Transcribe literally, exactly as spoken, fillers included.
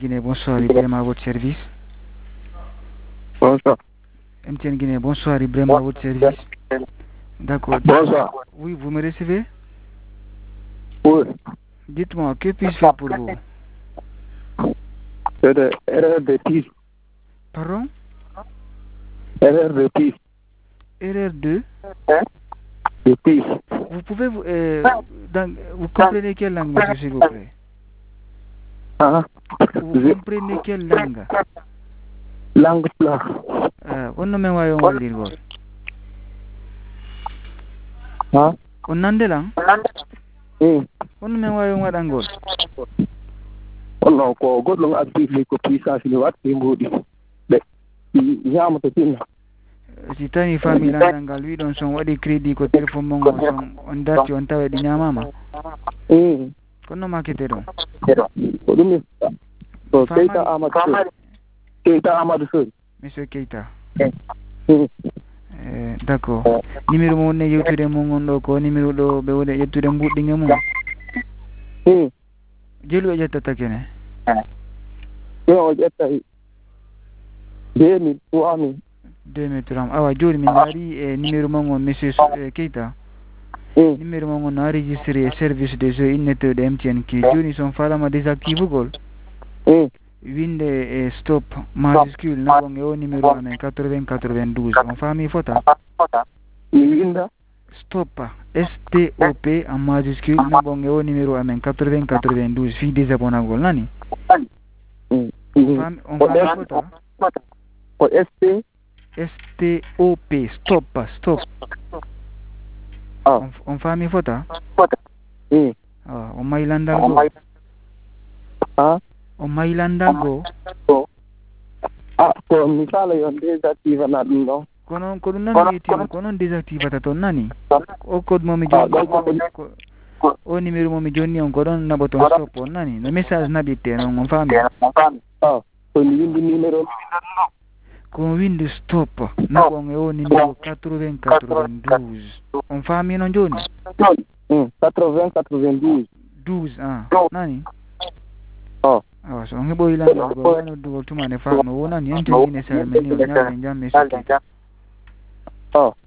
Guinée, bonsoir, Ibrahim à votre service. Bonsoir. M T N Guinée, bonsoir, Ibrahim à votre service. D'accord. Bonsoir. Oui, vous me recevez? Oui. Dites-moi, que puis-je faire pour vous? C'est de erreur de piste. Pardon? Erreur de piste. Erreur de? De piste. Vous pouvez, vous, euh, dans, vous comprenez quelle langue, monsieur, s'il vous plaît? Ah. Vous Je- comprenez quelle langue? Langue plat. Ah, on ne me voit pas dire quoi. Ah. On n'en est là? Hmm. On ne me voit pas dire. Wannan ko godlon active ko puissance ni wat ni mbodi. Be. Nyama to tin. Si tani famille landanga lui don son wadi crédit ko téléphone mon son on darti on tawe di nyamama. Hmm. Kono makete don. Ko dum so Famille- Keita Amadou. Keita Amadou Sow. Monsieur Keita. Hmm. Eh, d'accord. Numéro mo ne yewtude mo ngondo ko numéro do be wode yettude mbuddi ngam. Hmm. Jelu e jettata kene. Yo jetta deux mille trois mille. deux mille trois awa joni mi ngari e numéro mo ngon monsieur So- eh, Keita. Hmm. Numéro mo ngon na registré e service des jeux inneteɗo M T N ki joni son falama désactive gol. Hmm. Winde e stop majuscule nabon e o numéro amen quatre-vingts quatre-vingt-douze on fami fota Mi winda. stop S T O P en majuscule nabon e o numéro amen quatre-vingts quatre-vingt-douze fi désabonnagol nani Hmm. on fami on fami fota Ko S T. S T O P stop stop Ah. on, on fami fota Hmm. ah, on mailandal go Ah. on mailandal go Ah, ko misala yon désactive na ɗum ɗon. kono ko ɗum nan wiyetimo ko noon désactivata toon nani o code momi joni Ah, donc, ko- ko- o numéro momi joni on ko ɗon naɓa toon stop on nani no message naɓitte noon on faami Ah, ko mi windi numéro. ko windi stop naɓon e o numéro quatre-vingts quatre-vingt-douze on faami noon joni Hmm. quatre-vingts quatre-vingt-douze. douze ah nani Ah. awa so on heɓoyi landal go wanoddugol tumane faano wonani en jogine salmini o ñalde jam e sukkita Ah.